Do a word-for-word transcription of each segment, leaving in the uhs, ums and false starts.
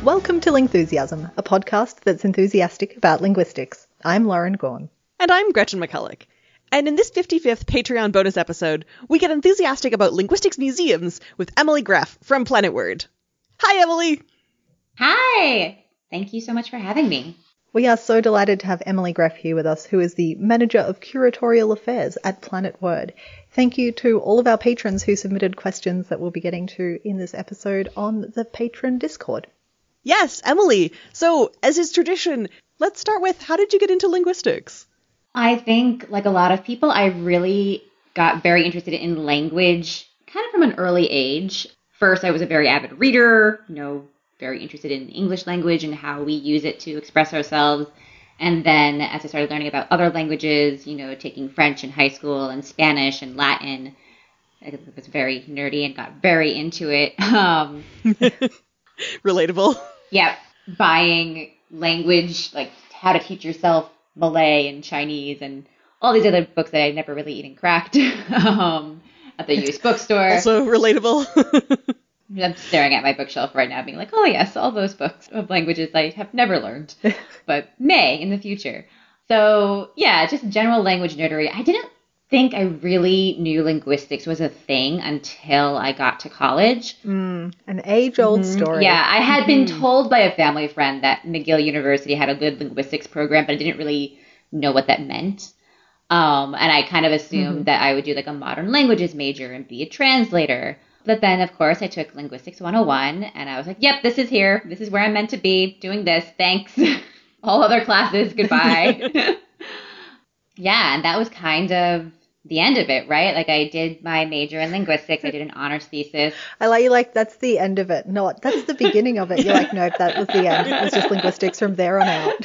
Welcome to Lingthusiasm, a podcast that's enthusiastic about linguistics. I'm Lauren Gorn. And I'm Gretchen McCulloch. And in this fifty-fifth Patreon bonus episode, we get enthusiastic about linguistics museums with Emily Greff from Planet Word. Hi, Emily! Hi! Thank you so much for having me. We are so delighted to have Emily Greff here with us, who is the Manager of Curatorial Affairs at Planet Word. Thank you to all of our patrons who submitted questions that we'll be getting to in this episode on the Patron Discord. Yes, Emily. So, as is tradition, let's start with, how did you get into linguistics? I think, like a lot of people, I really got very interested in language kind of from an early age. First, I was a very avid reader, you know, very interested in English language and how we use it to express ourselves. And then as I started learning about other languages, you know, taking French in high school and Spanish and Latin, I was very nerdy and got very into it. Um, Relatable. Yeah, buying language, like how to teach yourself Malay and Chinese and all these other books that I'd never really even cracked um, at the used bookstore. Also relatable. I'm staring at my bookshelf right now being like, oh yes, all those books of languages I have never learned, but may in the future. So yeah, just general language nerdery. I didn't think I really knew linguistics was a thing until I got to college. Mm, an age-old mm-hmm. story. Yeah, I had been told by a family friend that McGill University had a good linguistics program, but I didn't really know what that meant. Um, and I kind of assumed mm-hmm. that I would do like a modern languages major and be a translator. But then, of course, I took Linguistics one oh one, and I was like, yep, this is here. This is where I'm meant to be, doing this. Thanks. All other classes, goodbye. Yeah, and that was kind of the end of it, right? Like, I did my major in linguistics. I did an honors thesis. I like you like, that's the end of it. Not, that's the beginning of it. You're like, nope, that was the end. It was just linguistics from there on out.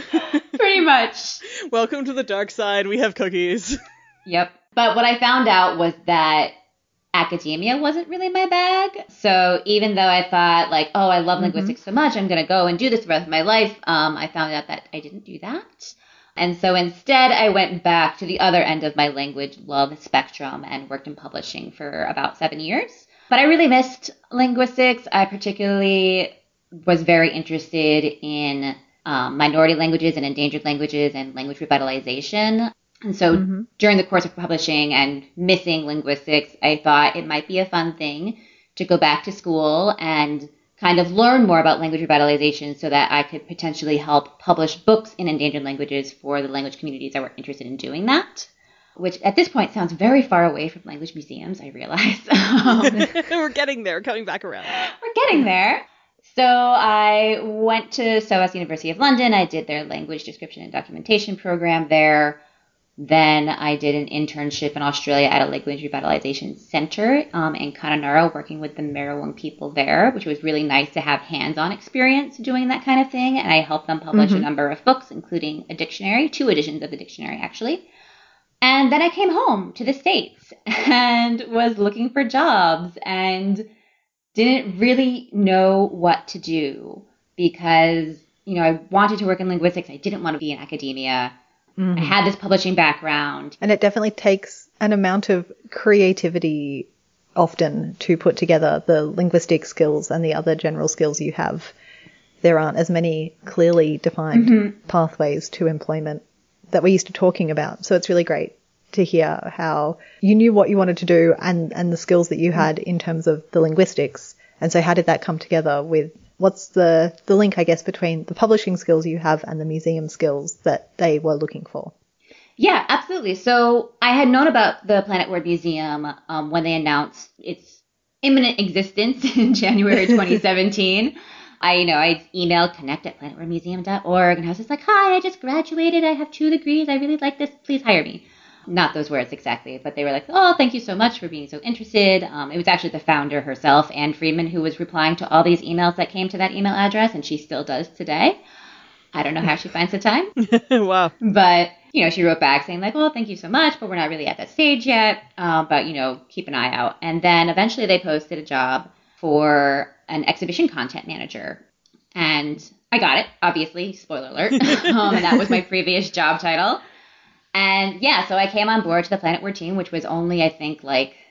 Pretty much. Welcome to the dark side. We have cookies. Yep. But what I found out was that academia wasn't really my bag. So even though I thought like, oh, I love linguistics mm-hmm. so much, I'm going to go and do this the rest of my life, um, I found out that I didn't do that. And so instead, I went back to the other end of my language love spectrum and worked in publishing for about seven years. But I really missed linguistics. I particularly was very interested in um, minority languages and endangered languages and language revitalization. And so mm-hmm. during the course of publishing and missing linguistics, I thought it might be a fun thing to go back to school and kind of learn more about language revitalization so that I could potentially help publish books in endangered languages for the language communities that were interested in doing that, which at this point sounds very far away from language museums, I realize. um, We're getting there, coming back around. We're getting there. So I went to S O A S University of London. I did their language description and documentation program there. Then I did an internship in Australia at a language revitalization center um, in Kununurra, working with the Merowing people there, which was really nice to have hands-on experience doing that kind of thing. And I helped them publish mm-hmm. a number of books, including a dictionary, two editions of the dictionary, actually. And then I came home to the States and was looking for jobs and didn't really know what to do because, you know, I wanted to work in linguistics. I didn't want to be in academia. Mm-hmm. I had this publishing background. And it definitely takes an amount of creativity often to put together the linguistic skills and the other general skills you have. There aren't as many clearly defined mm-hmm. pathways to employment that we're used to talking about. So it's really great to hear how you knew what you wanted to do and, and the skills that you had in terms of the linguistics. And so how did that come together with what's the, the link, I guess, between the publishing skills you have and the museum skills that they were looking for? Yeah, absolutely. So I had known about the Planet Word Museum um, when they announced its imminent existence in January twenty seventeen. I, you know, I emailed connect at planet word museum dot org and I was just like, hi, I just graduated. I have two degrees. I really like this. Please hire me. Not those words exactly, but they were like, oh, thank you so much for being so interested. Um, it was actually the founder herself, Anne Friedman, who was replying to all these emails that came to that email address, and she still does today. I don't know how she finds the time. Wow. But, you know, she wrote back saying like, well, thank you so much, but we're not really at that stage yet. Uh, but, you know, keep an eye out. And then eventually they posted a job for an exhibition content manager. And I got it, obviously, spoiler alert. um, and that was my previous job title. And yeah, so I came on board to the Planet Word team, which was only, I think, like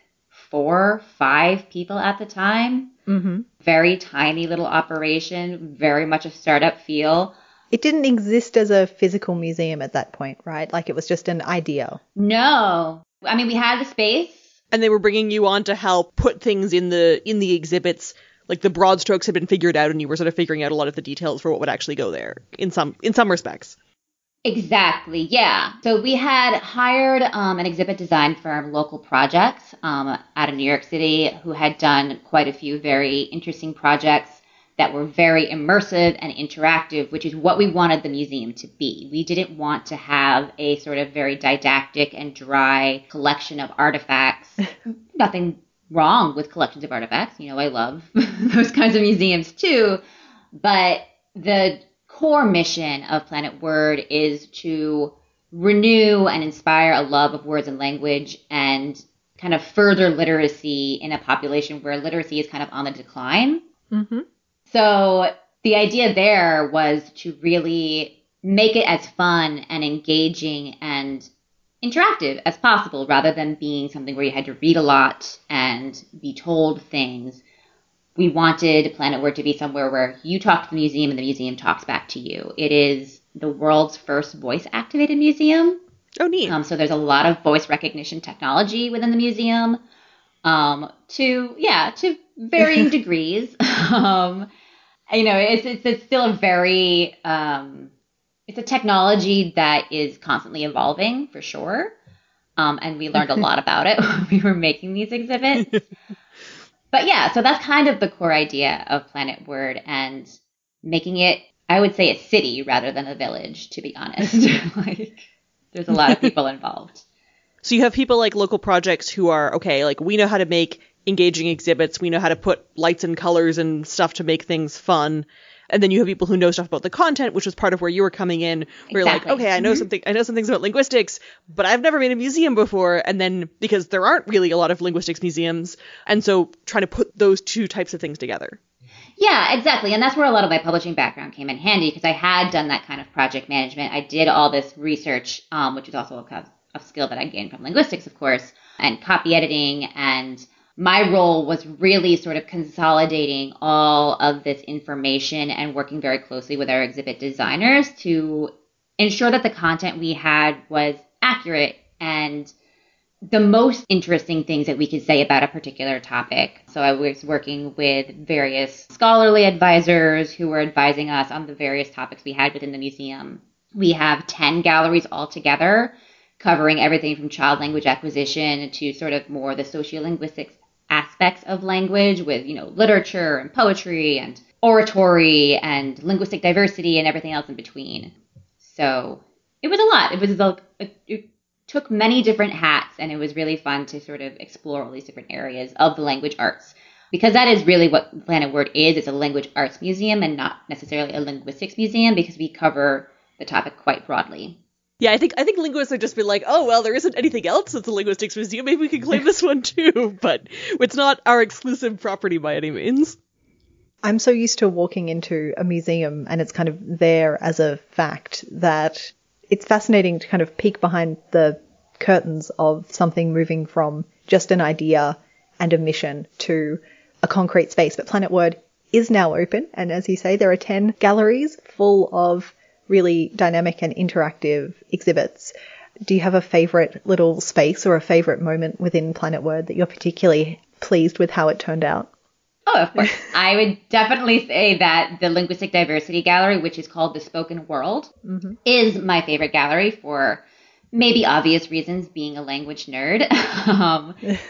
four, five people at the time. Mm-hmm. Very tiny little operation, very much a startup feel. It didn't exist as a physical museum at that point, right? Like it was just an idea. No. I mean, we had the space. And they were bringing you on to help put things in the in the exhibits. Like the broad strokes had been figured out and you were sort of figuring out a lot of the details for what would actually go there in some in some respects. Exactly, yeah. So we had hired um, an exhibit design firm, Local Projects, um, out of New York City, who had done quite a few very interesting projects that were very immersive and interactive, which is what we wanted the museum to be. We didn't want to have a sort of very didactic and dry collection of artifacts. Nothing wrong with collections of artifacts. You know, I love those kinds of museums too. But the core mission of Planet Word is to renew and inspire a love of words and language and kind of further literacy in a population where literacy is kind of on the decline. Mm-hmm. So the idea there was to really make it as fun and engaging and interactive as possible, rather than being something where you had to read a lot and be told things. We wanted Planet Word to be somewhere where you talk to the museum and the museum talks back to you. It is the world's first voice-activated museum. Oh, neat. Um, so there's a lot of voice recognition technology within the museum, um, to, yeah, to varying degrees. Um, you know, it's, it's, it's still a very, um, it's a technology that is constantly evolving for sure. Um, and we learned a lot about it when we were making these exhibits. But yeah, so that's kind of the core idea of Planet Word, and making it, I would say, a city rather than a village, to be honest. Like, there's a lot of people involved. So you have people like Local Projects who are, okay, like we know how to make engaging exhibits. We know how to put lights and colors and stuff to make things fun. And then you have people who know stuff about the content, which was part of where you were coming in. Where Exactly. you're like, okay, I know Mm-hmm. something, I know some things about linguistics, but I've never made a museum before. And then because there aren't really a lot of linguistics museums, and so trying to put those two types of things together. Yeah, exactly. And that's where a lot of my publishing background came in handy, because I had done that kind of project management. I did all this research, um, which is also a, a skill that I gained from linguistics, of course, and copy editing. And my role was really sort of consolidating all of this information and working very closely with our exhibit designers to ensure that the content we had was accurate and the most interesting things that we could say about a particular topic. So I was working with various scholarly advisors who were advising us on the various topics we had within the museum. We have ten galleries altogether, covering everything from child language acquisition to sort of more the sociolinguistics aspects of language, with, you know, literature and poetry and oratory and linguistic diversity and everything else in between. So it was a lot. It was a, it, it took many different hats, and it was really fun to sort of explore all these different areas of the language arts, because that is really what Planet Word is. It's a language arts museum and not necessarily a linguistics museum, because we cover the topic quite broadly. Yeah, I think I think linguists would just be like, oh, well, there isn't anything else that's a linguistics museum. Maybe we can claim this one too. But it's not our exclusive property by any means. I'm so used to walking into a museum and it's kind of there as a fact that it's fascinating to kind of peek behind the curtains of something moving from just an idea and a mission to a concrete space. But Planet Word is now open. And as you say, there are ten galleries full of really dynamic and interactive exhibits. Do you have a favorite little space or a favorite moment within Planet Word that you're particularly pleased with how it turned out? Oh, of course. I would definitely say that the Linguistic Diversity Gallery, which is called The Spoken World, mm-hmm. is my favorite gallery for maybe obvious reasons, being a language nerd. um,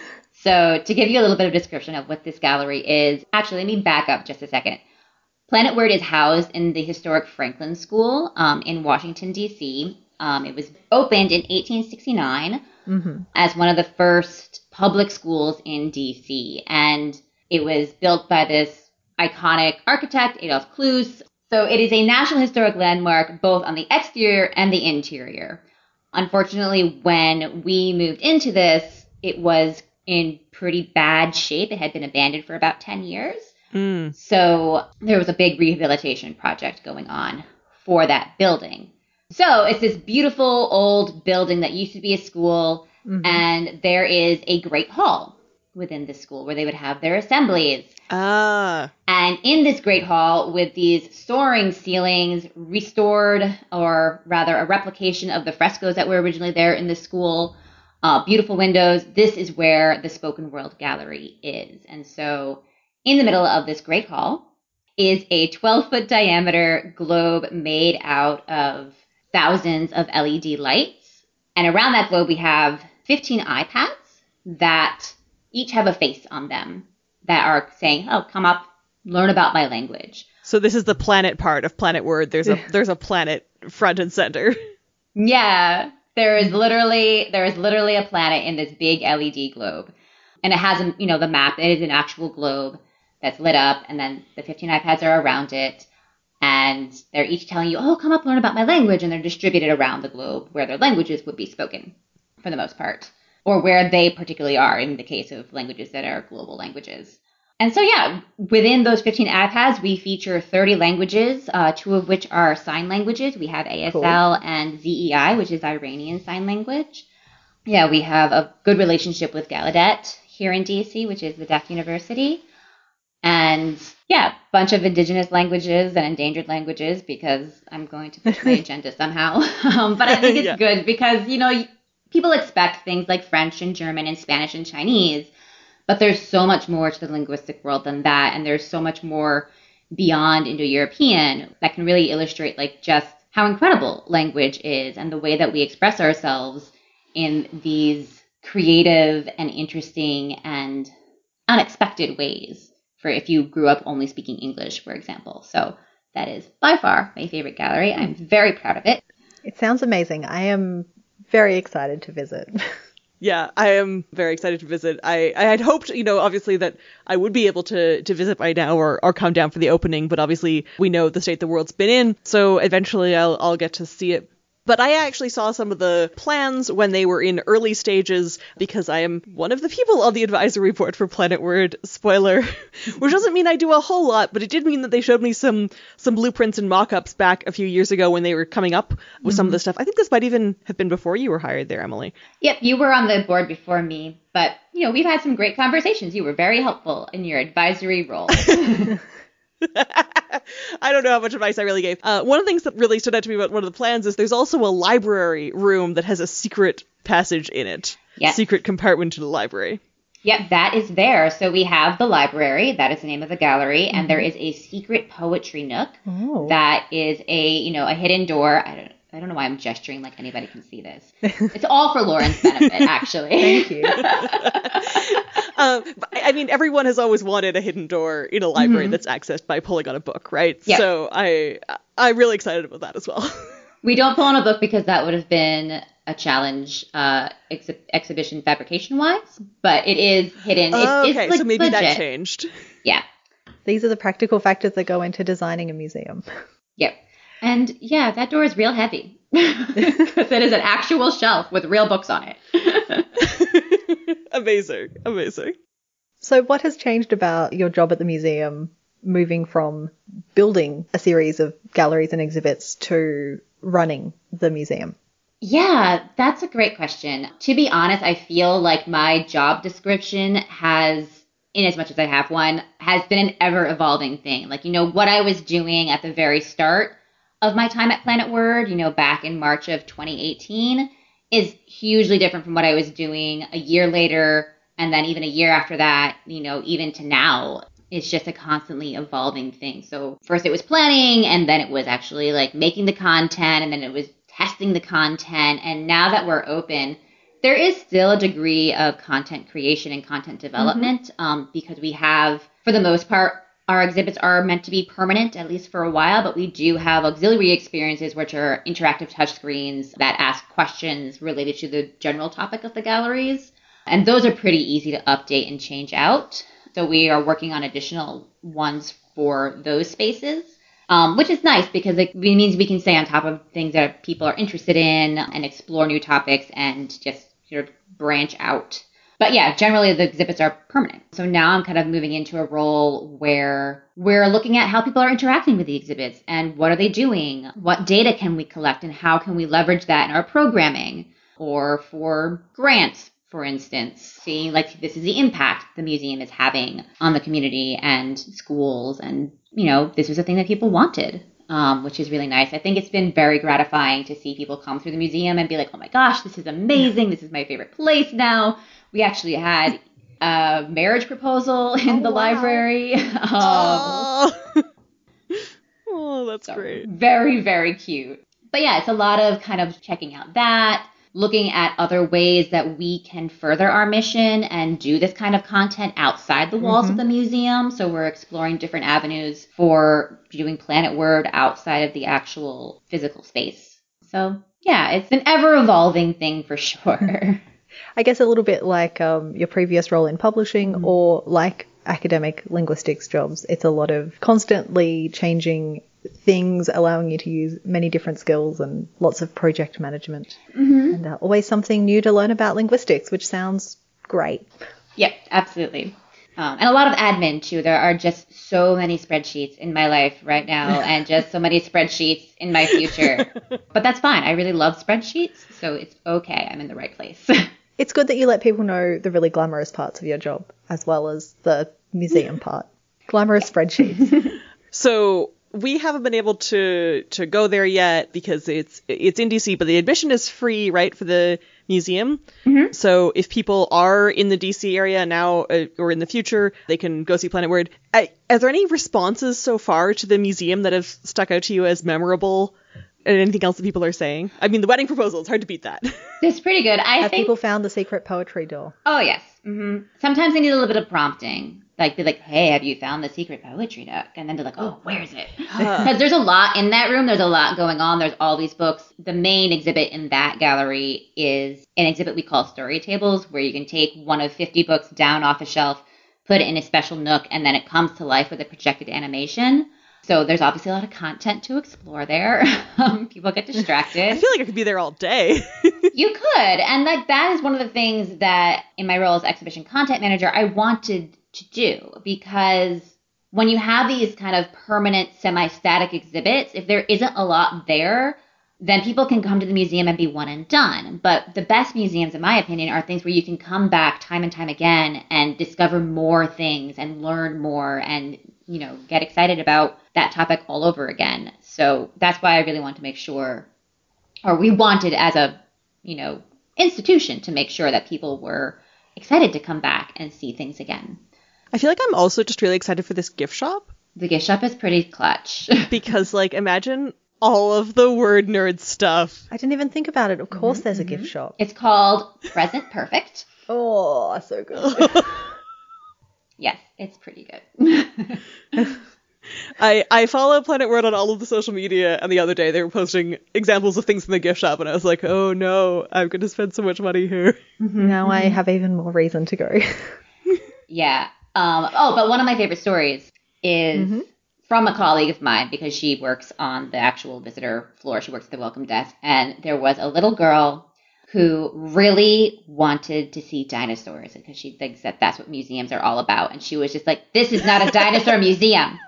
so to give you a little bit of description of what this gallery is, actually, let me back up just a second. Planet Word is housed in the historic Franklin School um, in Washington, D C. Um, it was opened in eighteen sixty-nine mm-hmm. as one of the first public schools in D C. And it was built by this iconic architect, Adolphe Cluse. So it is a National Historic Landmark both on the exterior and the interior. Unfortunately, when we moved into this, it was in pretty bad shape. It had been abandoned for about ten years. Mm. So there was a big rehabilitation project going on for that building. So it's this beautiful old building that used to be a school, mm-hmm. and there is a great hall, within the school where they would have their assemblies. Ah. And in this great hall with these soaring ceilings, restored, or rather a replication of the frescoes that were originally there in the school, uh, beautiful windows, this is where the Spoken World Gallery is. And so in the middle of this great hall is a twelve-foot diameter globe made out of thousands of L E D lights. And around that globe, we have fifteen iPads that each have a face on them that are saying, oh, come up, learn about my language. So this is the planet part of Planet Word. There's a there's a planet front and center. Yeah, there is literally there is literally a planet in this big L E D globe. And it has, you know, the map. It is an actual globe that's lit up, and then the fifteen iPads are around it. And they're each telling you, oh, come up, learn about my language. And they're distributed around the globe where their languages would be spoken, for the most part, or where they particularly are in the case of languages that are global languages. And so, yeah, within those fifteen iPads, we feature thirty languages, uh, two of which are sign languages. We have A S L cool. and Z E I, which is Iranian Sign Language. Yeah, we have a good relationship with Gallaudet here in D C, which is the Deaf University. And yeah, a bunch of indigenous languages and endangered languages, because I'm going to push my agenda somehow. um, but I think it's yeah. good because, you know, people expect things like French and German and Spanish and Chinese, but there's so much more to the linguistic world than that. And there's so much more beyond Indo-European that can really illustrate like just how incredible language is and the way that we express ourselves in these creative and interesting and unexpected ways. For if you grew up only speaking English, for example. So that is by far my favorite gallery. I'm very proud of it. It sounds amazing. I am very excited to visit. Yeah, I am very excited to visit. I, I had hoped, you know, obviously that I would be able to, to visit by now or, or come down for the opening, but obviously we know the state the world's been in, so eventually I'll I'll get to see it. But I actually saw some of the plans when they were in early stages, because I am one of the people on the advisory board for Planet Word, spoiler, which doesn't mean I do a whole lot, but it did mean that they showed me some some blueprints and mock-ups back a few years ago when they were coming up with mm-hmm. some of the stuff. I think this might even have been before you were hired there, Emily. Yep, you were on the board before me, but, you know, we've had some great conversations. You were very helpful in your advisory role. I don't know how much advice I really gave. Uh, one of the things that really stood out to me about one of the plans is there's also a library room that has a secret passage in it. Yes. Secret compartment to the library. Yep, that is there. So we have the library. That is the name of the gallery. Mm-hmm. And there is a secret poetry nook. Oh. That is a, you know, a hidden door. I don't I don't know why I'm gesturing like anybody can see this. It's all for Lauren's benefit, actually. Thank you. um, I mean, everyone has always wanted a hidden door in a library mm-hmm. that's accessed by pulling on a book, right? Yep. So I, I'm really excited about that as well. We don't pull on a book because that would have been a challenge uh, ex- exhibition fabrication-wise, but it is hidden. Oh, it's, okay, it's, like, so maybe legit. that changed. Yeah. These are the practical factors that go into designing a museum. Yep. And yeah, that door is real heavy because it is an actual shelf with real books on it. Amazing. Amazing. So what has changed about your job at the museum, moving from building a series of galleries and exhibits to running the museum? Yeah, that's a great question. To be honest, I feel like my job description has, in as much as I have one, has been an ever evolving thing. Like, you know, what I was doing at the very start of my time at Planet Word, you know, back in March of twenty eighteen, is hugely different from what I was doing a year later, and then even a year after that, you know, even to now. It's just a constantly evolving thing. So first it was planning, and then it was actually like making the content, and then it was testing the content. And now that we're open, there is still a degree of content creation and content development mm-hmm. um, because we have, for the most part, our exhibits are meant to be permanent, at least for a while, but we do have auxiliary experiences, which are interactive touchscreens that ask questions related to the general topic of the galleries. And those are pretty easy to update and change out. So we are working on additional ones for those spaces, um, which is nice because it means we can stay on top of things that people are interested in and explore new topics and just sort of branch out. But yeah, generally the exhibits are permanent. So now I'm kind of moving into a role where we're looking at how people are interacting with the exhibits and what are they doing? What data can we collect and how can we leverage that in our programming or for grants, for instance, seeing like this is the impact the museum is having on the community and schools. And, you know, this was a thing that people wanted, um, which is really nice. I think it's been very gratifying to see people come through the museum and be like, oh my gosh, this is amazing. This is my favorite place now. We actually had a marriage proposal in oh, the wow. library. Um, Oh, oh that's so great. Very, very cute. But yeah, it's a lot of kind of checking out that, looking at other ways that we can further our mission and do this kind of content outside the walls mm-hmm. of the museum. So we're exploring different avenues for doing Planet Word outside of the actual physical space. So yeah, it's an ever-evolving thing for sure. I guess a little bit like um, your previous role in publishing mm-hmm. or like academic linguistics jobs. It's a lot of constantly changing things, allowing you to use many different skills and lots of project management. Mm-hmm. And uh, always something new to learn about linguistics, which sounds great. Yep, absolutely. Um, and a lot of admin, too. There are just so many spreadsheets in my life right now and just so many spreadsheets in my future. But that's fine. I really love spreadsheets, so it's okay. I'm in the right place. It's good that you let people know the really glamorous parts of your job as well as the museum part. Glamorous spreadsheets. So we haven't been able to to go there yet because it's it's in D C, but the admission is free, right, for the museum. Mm-hmm. So if people are in the D C area now uh, or in the future, they can go see Planet Word. I, are there any responses so far to the museum that have stuck out to you as memorable? And anything else that people are saying? I mean, the wedding proposal, it's hard to beat that. It's pretty good. I have think people found the secret poetry door? Oh, yes. Mm-hmm. Sometimes they need a little bit of prompting. Like, they're like, hey, have you found the secret poetry nook? And then they're like, oh, where is it? Because there's a lot in that room. There's a lot going on. There's all these books. The main exhibit in that gallery is an exhibit we call Story Tables, where you can take one of fifty books down off a shelf, put it in a special nook, and then it comes to life with a projected animation. So there's obviously a lot of content to explore there. Um, people get distracted. I feel like I could be there all day. You could. And like that is one of the things that in my role as exhibition content manager, I wanted to do, because when you have these kind of permanent semi-static exhibits, if there isn't a lot there, then people can come to the museum and be one and done. But the best museums, in my opinion, are things where you can come back time and time again and discover more things and learn more and, you know, get excited about that topic all over again. So that's why I really want to make sure, or we wanted as a, you know, institution to make sure that people were excited to come back and see things again. I feel like I'm also just really excited for this gift shop. The gift shop is pretty clutch. Because, like, imagine all of the word nerd stuff. I didn't even think about it. Of course mm-hmm. there's a gift shop. It's called Present Perfect. Oh, so good. Yes, it's pretty good. I, I follow Planet Word on all of the social media, and the other day they were posting examples of things in the gift shop, and I was like, oh no, I'm going to spend so much money here. Mm-hmm. Now I have even more reason to go. Yeah. Um, oh, but one of my favorite stories is mm-hmm. from a colleague of mine, because she works on the actual visitor floor. She works at the welcome desk, and there was a little girl who really wanted to see dinosaurs because she thinks that that's what museums are all about. And she was just like, this is not a dinosaur museum.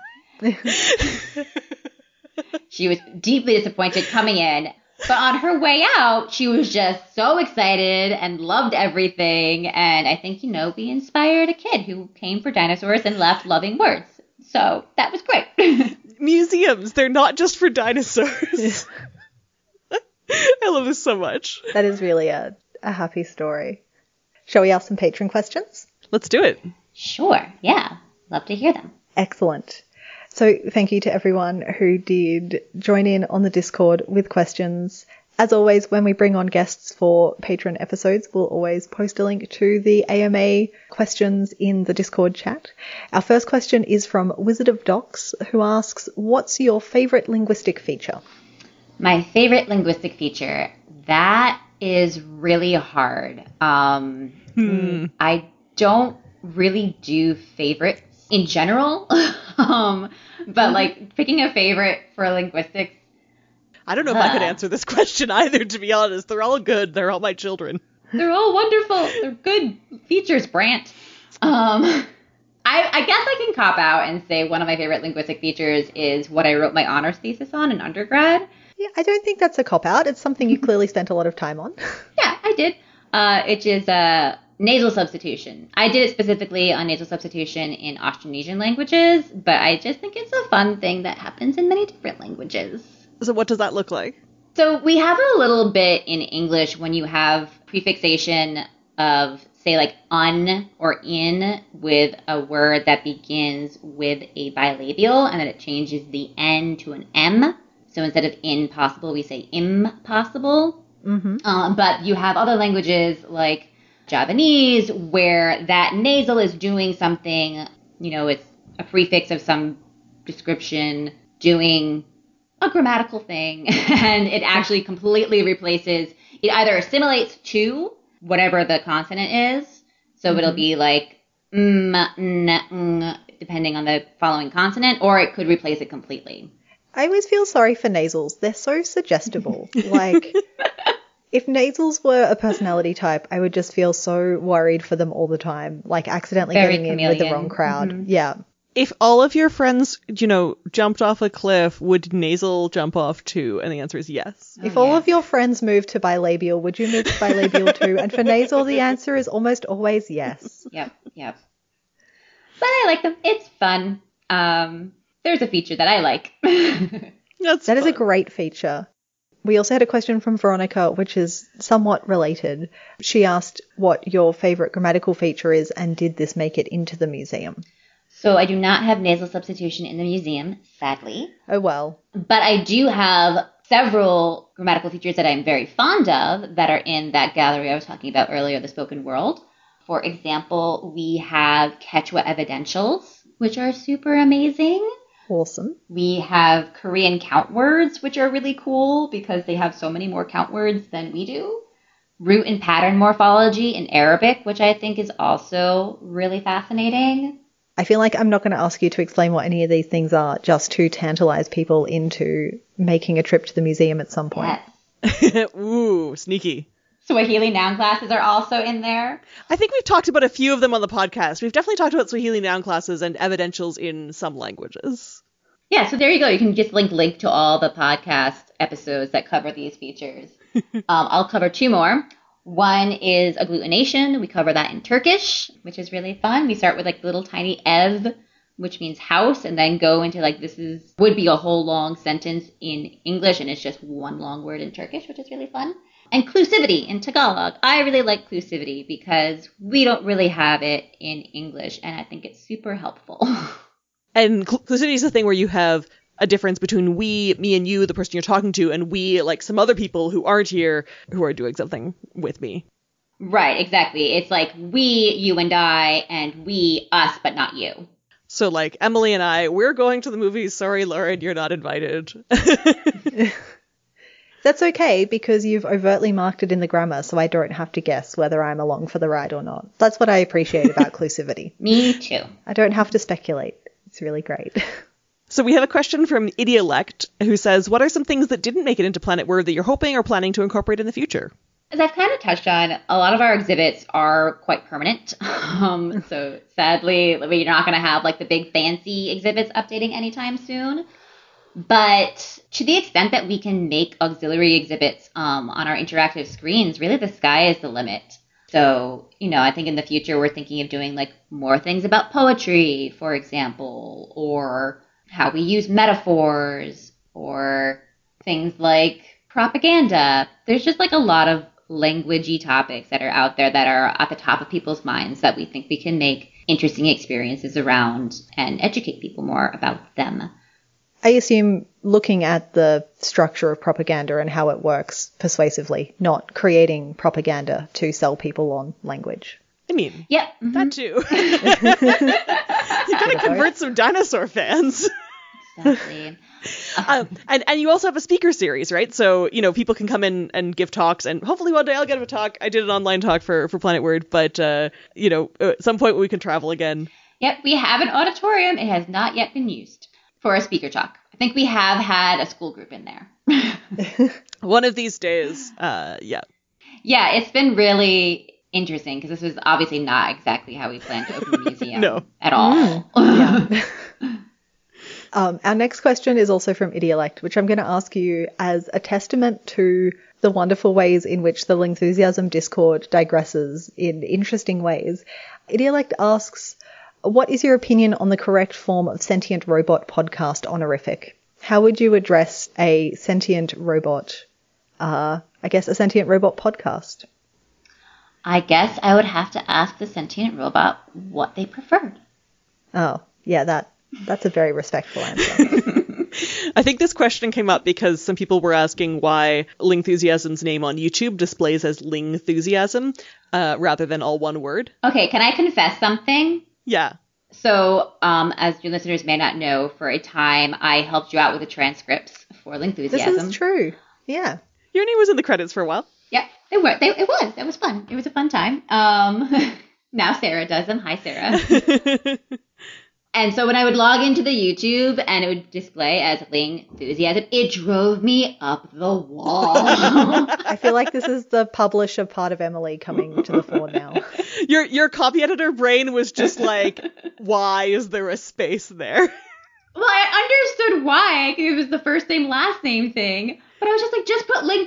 She was deeply disappointed coming in, but on her way out, she was just so excited and loved everything. And I think, you know, we inspired a kid who came for dinosaurs and left loving words. So that was great. Museums, they're not just for dinosaurs. I love this so much. That is really a, a happy story. Shall we ask some patron questions? Let's do it. Sure. Yeah. Love to hear them. Excellent. So thank you to everyone who did join in on the Discord with questions. As always, when we bring on guests for patron episodes, we'll always post a link to the A M A questions in the Discord chat. Our first question is from Wizard of Docs, who asks, what's your favorite linguistic feature? My favorite linguistic feature, that is really hard. Um, hmm. I don't really do favorites in general, um, but like picking a favorite for linguistics. I don't know if uh, I could answer this question either, to be honest. They're all good. They're all my children. They're all wonderful. They're good features, Brant. Um, I, I guess I can cop out and say one of my favorite linguistic features is what I wrote my honors thesis on in undergrad. Yeah, I don't think that's a cop-out. It's something you clearly spent a lot of time on. Yeah, I did. uh, which is uh, nasal substitution. I did it specifically on nasal substitution in Austronesian languages, but I just think it's a fun thing that happens in many different languages. So what does that look like? So we have a little bit in English when you have prefixation of, say, like un or in with a word that begins with a bilabial and then it changes the N to an M. So instead of impossible, we say impossible. Mm-hmm. Um, but you have other languages like Javanese where that nasal is doing something, you know, it's a prefix of some description doing a grammatical thing, and it actually completely replaces, it either assimilates to whatever the consonant is, so mm-hmm. it'll be like mm, n, ng, depending on the following consonant, or it could replace it completely. I always feel sorry for nasals. They're so suggestible. Like, if nasals were a personality type, I would just feel so worried for them all the time, like accidentally Very getting chameleon. in with the wrong crowd. Mm-hmm. Yeah. If all of your friends, you know, jumped off a cliff, would nasal jump off too? And the answer is yes. Oh, if all yeah. of your friends moved to bilabial, would you move to bilabial too? And for nasal, the answer is almost always yes. Yep, yep. But I like them. It's fun. Um, there's a feature that I like. That's That is a fun. great feature. We also had a question from Veronica, which is somewhat related. She asked what your favorite grammatical feature is, and did this make it into the museum? So I do not have nasal substitution in the museum, sadly. Oh, well. But I do have several grammatical features that I'm very fond of that are in that gallery I was talking about earlier, the spoken world. For example, we have Quechua evidentials, which are super amazing. Awesome. We have Korean count words, which are really cool because they have so many more count words than we do. Root and pattern morphology in Arabic, which I think is also really fascinating. I feel like I'm not going to ask you to explain what any of these things are, just to tantalize people into making a trip to the museum at some point. Yes. Ooh, sneaky. Swahili noun classes are also in there. I think we've talked about a few of them on the podcast. We've definitely talked about Swahili noun classes and evidentials in some languages. Yeah, so there you go. You can just link link to all the podcast episodes that cover these features. um, I'll cover two more. One is agglutination. We cover that in Turkish, which is really fun. We start with like little tiny ev, which means house, and then go into like this is would be a whole long sentence in English, and it's just one long word in Turkish, which is really fun. And clusivity in Tagalog. I really like clusivity because we don't really have it in English, and I think it's super helpful. And cl- clusivity is the thing where you have a difference between we, me and you, the person you're talking to, and we, like some other people who aren't here who are doing something with me. Right, exactly. It's like we, you and I, and we, us, but not you. So like Emily and I, we're going to the movies. Sorry, Lauren, you're not invited. That's okay, because you've overtly marked it in the grammar, so I don't have to guess whether I'm along for the ride or not. That's what I appreciate about clusivity. Me too. I don't have to speculate. It's really great. So we have a question from Idiolect who says, what are some things that didn't make it into Planet Word that you're hoping or planning to incorporate in the future? As I've kind of touched on, a lot of our exhibits are quite permanent. Um, so sadly, you're not going to have like the big fancy exhibits updating anytime soon. But to the extent that we can make auxiliary exhibits um, on our interactive screens, really the sky is the limit. So, you know, I think in the future we're thinking of doing like more things about poetry, for example, or how we use metaphors, or things like propaganda. There's just like a lot of languagey topics that are out there that are at the top of people's minds that we think we can make interesting experiences around and educate people more about them. I assume looking at the structure of propaganda and how it works persuasively, not creating propaganda to sell people on language. I mean, Yep. Mm-hmm. that too. You gotta convert some dinosaur fans. Exactly. um, and, and you also have a speaker series, right? So, you know, people can come in and give talks, and hopefully one day I'll get a talk. I did an online talk for, for Planet Word, but, uh, you know, at some point we can travel again. Yep, we have an auditorium. It has not yet been used for a speaker talk. I think we have had a school group in there. One of these days, uh, yeah. Yeah, it's been really interesting because this was obviously not exactly how we planned to open the museum No. at all. Mm, yeah. um, our next question is also from Idiolect, which I'm going to ask you as a testament to the wonderful ways in which the Lingthusiasm Discord digresses in interesting ways. Idiolect asks, what is your opinion on the correct form of sentient robot podcast honorific? How would you address a sentient robot, uh, I guess a sentient robot podcast? I guess I would have to ask the sentient robot what they preferred. Oh, yeah, that that's a very respectful answer. I think this question came up because some people were asking why Lingthusiasm's name on YouTube displays as Lingthusiasm uh, rather than all one word. Okay, can I confess something? Yeah. So, um, as your listeners may not know, for a time I helped you out with the transcripts for Lingthusiasm. This is true. Yeah. Your name was in the credits for a while. Yeah, it, were, they, it was. It was fun. It was a fun time. Um, now Sarah does them. Hi, Sarah. And so when I would log into the YouTube and it would display as Lingthusiasm, it drove me up the wall. I feel like this is the publisher part of Emily coming to the fore now. Your your copy editor brain was just like, why is there a space there? Well, I understood why. It was the first name, last name thing. But I was just like, just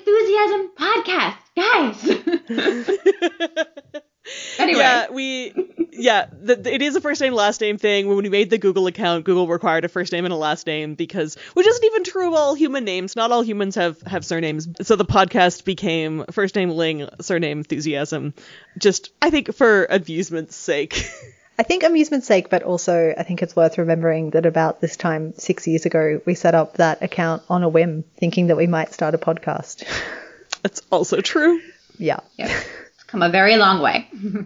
put Lingthusiasm podcast, guys. Anyway. Yeah, we, yeah, the, the, it is a first name, last name thing. When we made the Google account, Google required a first name and a last name because, which isn't even true of all human names. Not all humans have, have surnames. So the podcast became first name Ling, surname Enthusiasm. Just, I think for amusement's sake. I think amusement's sake, but also I think it's worth remembering that about this time, six years ago, we set up that account on a whim, thinking that we might start a podcast. That's also true. Yeah. Yeah. Come a very long way.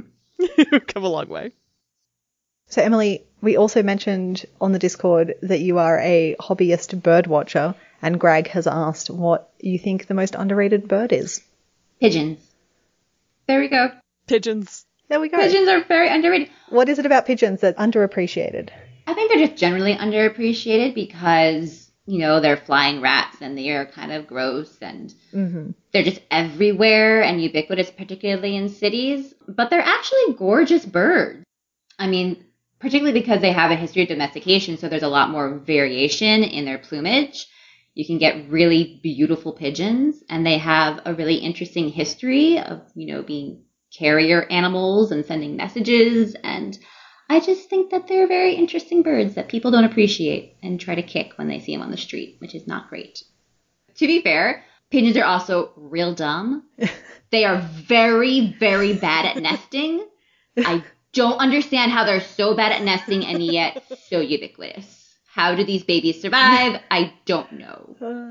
Come a long way. So, Emily, we also mentioned on the Discord that you are a hobbyist bird watcher, and Greg has asked what you think the most underrated bird is. Pigeons. There we go. Pigeons. There we go. Pigeons are very underrated. What is it about pigeons that's underappreciated? I think they're just generally underappreciated because, you know, they're flying rats and they're kind of gross and mm-hmm. they're just everywhere and ubiquitous, particularly in cities. But they're actually gorgeous birds. I mean, particularly because they have a history of domestication, so there's a lot more variation in their plumage. You can get really beautiful pigeons, and they have a really interesting history of, you know, being carrier animals and sending messages. And I just think that they're very interesting birds that people don't appreciate and try to kick when they see them on the street, which is not great. To be fair, pigeons are also real dumb. They are very, very bad at nesting. I don't understand how they're so bad at nesting and yet so ubiquitous. How do these babies survive? I don't know.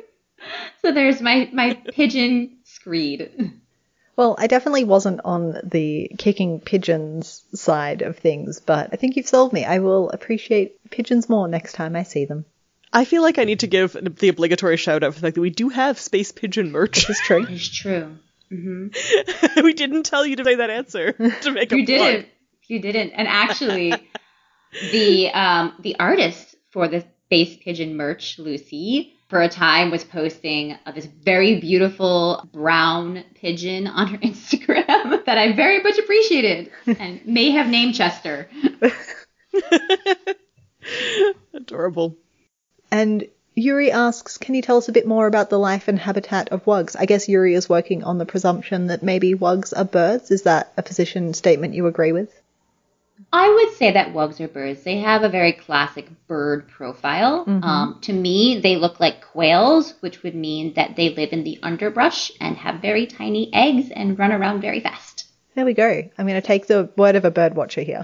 So there's my, my pigeon screed. Well, I definitely wasn't on the kicking pigeons side of things, but I think you've sold me. I will appreciate pigeons more next time I see them. I feel like I need to give the obligatory shout out for the fact that we do have space pigeon merch. This is true. It's true. Mm-hmm. We didn't tell you to say that answer to make a You plug. didn't. You didn't. And actually, the um the artist for the space pigeon merch, Lucy, for a time was posting uh, this very beautiful brown pigeon on her Instagram that I very much appreciated and may have named Chester. Adorable. And Yuri asks, can you tell us a bit more about the life and habitat of wugs? I guess Yuri is working on the presumption that maybe wugs are birds. Is that a position statement you agree with? I would say that wugs are birds. They have a very classic bird profile. Mm-hmm. Um, to me, they look like quails, which would mean that they live in the underbrush and have very tiny eggs and run around very fast. There we go. I'm going to take the word of a bird watcher here.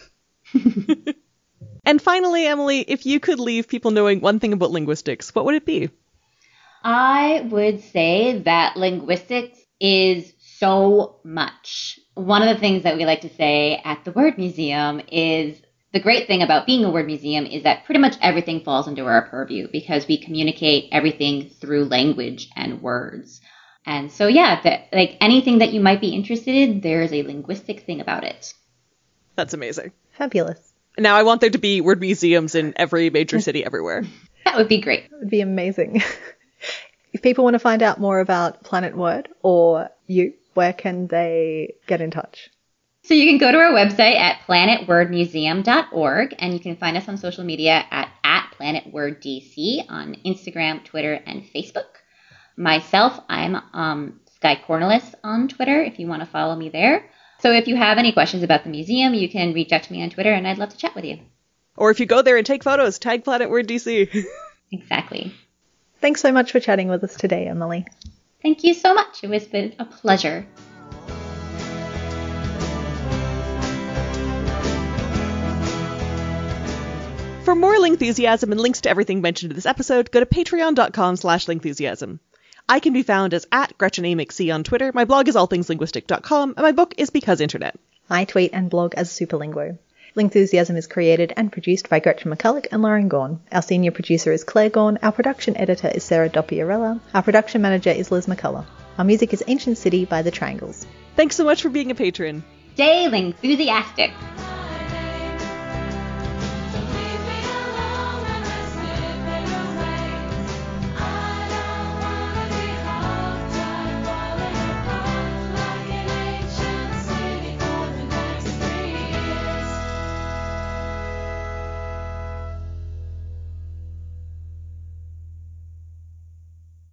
And finally, Emily, if you could leave people knowing one thing about linguistics, what would it be? I would say that linguistics is so much. One of the things that we like to say at the Word Museum is the great thing about being a word museum is that pretty much everything falls into our purview because we communicate everything through language and words. And so, yeah, that, like anything that you might be interested in, there's a linguistic thing about it. That's amazing. Fabulous. Now I want there to be word museums in every major city everywhere. That would be great. It would be amazing. If people want to find out more about Planet Word or you, where can they get in touch? So you can go to our website at planet word museum dot org, and you can find us on social media at, at Planet Word D C on Instagram, Twitter, and Facebook. myself, I'm um, Sky Cornelis on Twitter if you want to follow me there. So if you have any questions about the museum, you can reach out to me on Twitter, and I'd love to chat with you. Or if you go there and take photos, tag Planet Word D C. Exactly. Thanks so much for chatting with us today, Emily. Thank you so much. It was been a pleasure. For more Lingthusiasm and links to everything mentioned in this episode, go to patreon.com slash Lingthusiasm. I can be found as at Gretchen A. McC on Twitter, my blog is all things linguistic dot com, and my book is Because Internet. I tweet and blog as Superlinguo. Lingthusiasm is created and produced by Gretchen McCulloch and Lauren Gorn. Our senior producer is Claire Gorn. Our production editor is Sarah Doppiarella. Our production manager is Liz McCullough. Our music is Ancient City by The Triangles. Thanks so much for being a patron. Stay Lingthusiastic.